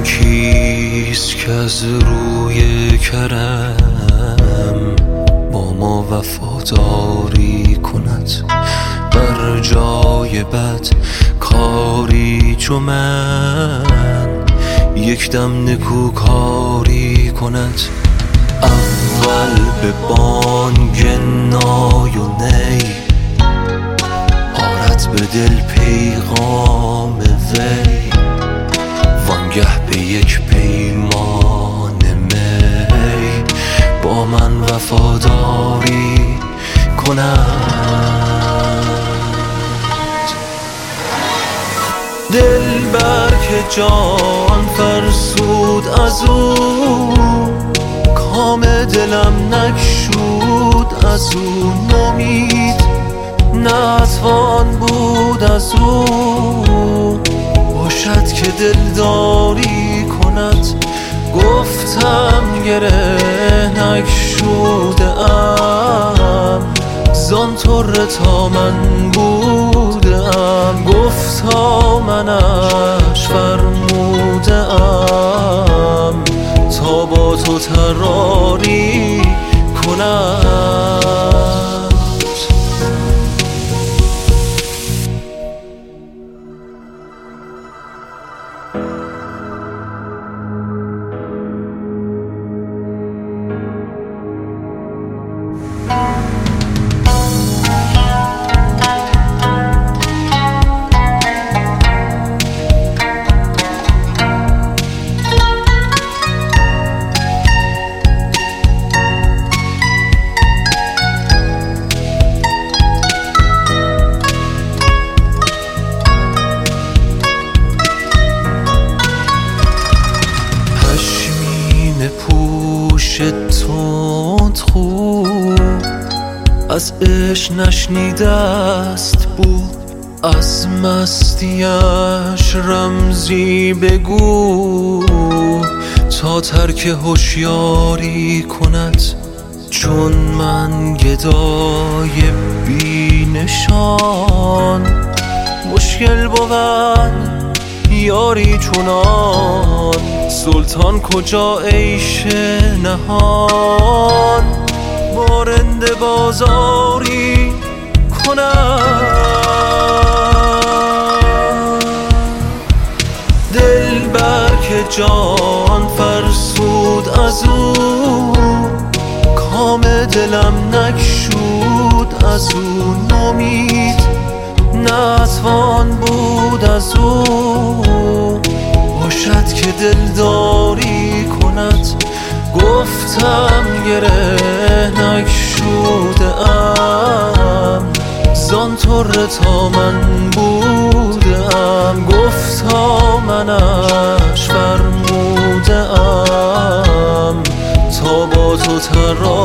کیست که از روی کرم با ما وفاداری کند، بر جای بد کاری چو من یک دم نکوکاری کند. اول به بانگ نای و نی آرد به دل پیغام وی، وانگه به یک پیمان می با من وفاداری کند. دلبر که جان فرسود از او، کام دلم نگشود از او، نومید نتوان بود از او. باشد که دلداری کند، گفتم گره نگشوده ام، زان طره تا من بوده ام. گفتا منش فرموده ام تا با تو تراری کند. پوش تندخو از عشق نشنیده است بود، از مستیش رمزی بگو تا ترک هوشیاری کند. چون من گدای بی نشان مشکل بود یاری چونان، سلطان کجا عیش نهان بارنده بازاری کند. دلبر که جان فرسود از او، کام دلم نگشود از او، نومید نتوان بود از او. باشد که دلداری کند، گفتم گره نگشوده ام، زان طره تا من بوده ام. گفتا منش فرموده ام تا با تو تراری